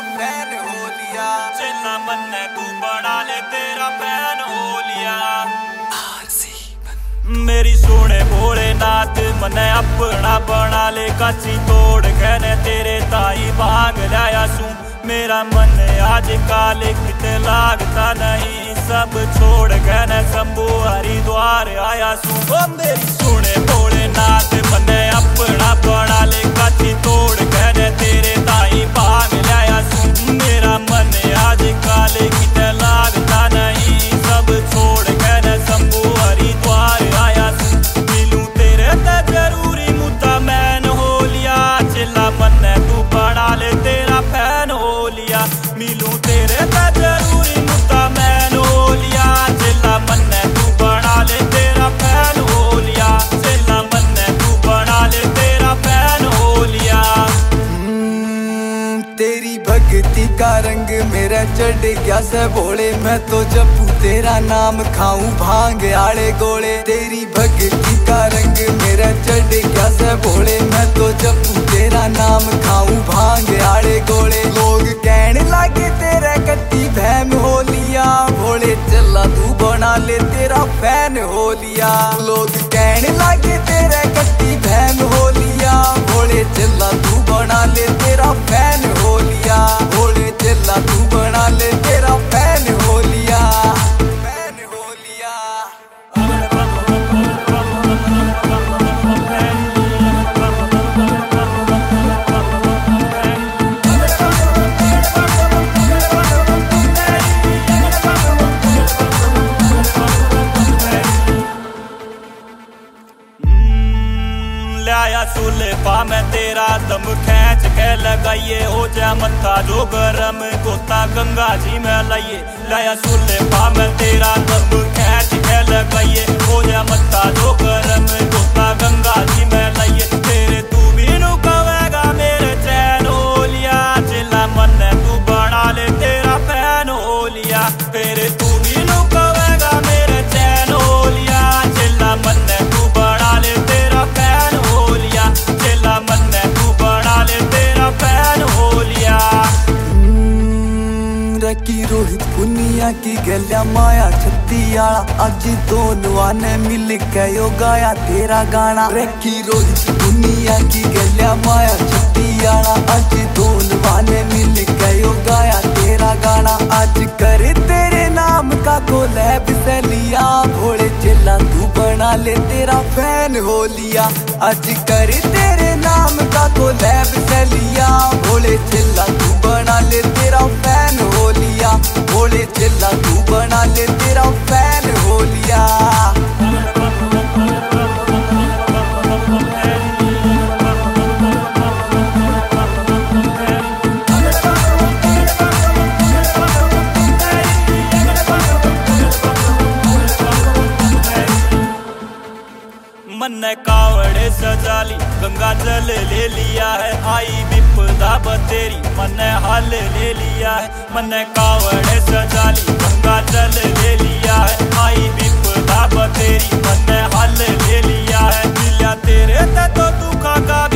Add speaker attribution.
Speaker 1: Fan हो लिया।
Speaker 2: चेला मन्ने तू बना ले तेरा फैन हो लिया। मेरी सोने भोलेनाथ मने अपना बना ले काची तोड़ कहने तेरे ताई भांग लाया सू। मेरा मन आज काले किते लागता नहीं सब छोड़ कहने शंभू हरिद्वार आया सू। ओ मेरी सोने भोलेनाथ मने अपना बना ले काची तोड़ कहने तेरे ताई भांग लाया सू। मेरा मन आज काले किते लागता नहीं सब छोड़ कहने शंभू हरिद्वार आया सू। मिलूं तेरे ते जरूरी मुद्दा मैन हो लिया। चिल्ला मन्ने तू बना ले तेरा फैन हो लिया। मिलूं तेरे ते जरूरी मुद्दा मैन हो लिया। चिल्ला मन्ने तू बना ले तेरा फैन हो लिया। चिल्ला मन्ने तू बना ले तेरा फैन हो लिया।
Speaker 1: तेरी भक्ति का रंग मेरा चढ़ गया से भोले। मैं तो जपू तेरा नाम खाऊं भांग आड़े गोले। तेरी भक्ति का रंग मेरा चढ़ गया से भोले। मैं तो जपू तेरा नाम खाऊं भांग आड़े गोले। लोग कहने लागे तेरा कट्टी भैम हो लिया। भोले चला तू बना ले तेरा फैन हो लिया। लोग कहने लागे तेरा कट्टी भैम हो लिया। भोले चला तू बना ले तेरा फैन हो लिया। भोले चला तू बना ले तेरा फैन हो लिया। फैन हो लिया।
Speaker 2: लाया सुल्फा मैं तेरा दम खींच के लगाइए हो जा मत्था जो गरम गोता गंगा जी में लाइए। लाया सुल्फा मैं तेरा दम खींच के लगाइए हो जा मत्था जो गरम गोता गंगा जी में लाइए। तेरे तू भी नु कवेगा मेरे चैन हो लिया। चिल्ला मन्ने तू बना ले तेरा फैन हो लिया। तेरे तू भी नु कवेगा मेरे चैन हो लिया। चिल्ला मन्ने तू बना ले तेरा फैन हो लिया। चिल्ला मन्ने तू बना ले तेरा फैन हो लिया।
Speaker 1: रखी रोहित पुनिया की गलिया माया छत्ती आला। अज दोनों ने मिल के यो गाया तेरा गाना। रखी रोहित पुनिया की गलिया माया छत्ती आला। अज दोनों ने मिल के यो गाया तेरा गाना। आज कर तेरे नाम का कोलैब से लिया। भोले चिल्ला तू बना ले तेरा फैन हो लिया। आज कर तेरे नाम का कोलैब से लिया। भोले चिल्ला तू बना ले तेरा फैन हो लिया। भोले चिल्ला तू बना ले तेरा फैन हो लिया।
Speaker 2: मन्ने कावड़े सजाली गंगा जल ले लिया है। आई विपदा बतेरी मन्ने हल ले लिया है। मन्ने कावड़े सजाली गंगा जल ले लिया है। आई विपदा बतेरी मन्ने हल ले लिया है। मिलिया तेरे ते तो दुखा का